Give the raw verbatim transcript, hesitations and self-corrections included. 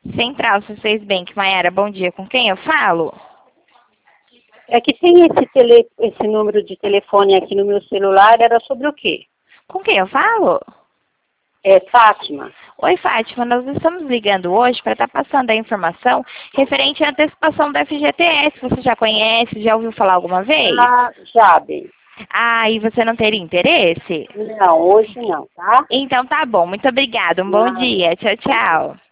Central C seis Bank, Maiara, bom dia. Com quem eu falo? É que tem esse, tele, esse número de telefone aqui no meu celular, era sobre o quê? Com quem eu falo? É Fátima. Oi, Fátima, nós estamos ligando hoje para estar passando a informação referente à antecipação da F G T S. Você já conhece, já ouviu falar alguma vez? Ah, já, bem. Ah, e você não teria interesse? Não, hoje não, tá? Então tá bom, muito obrigada. Um bom Nada. dia. Tchau, tchau.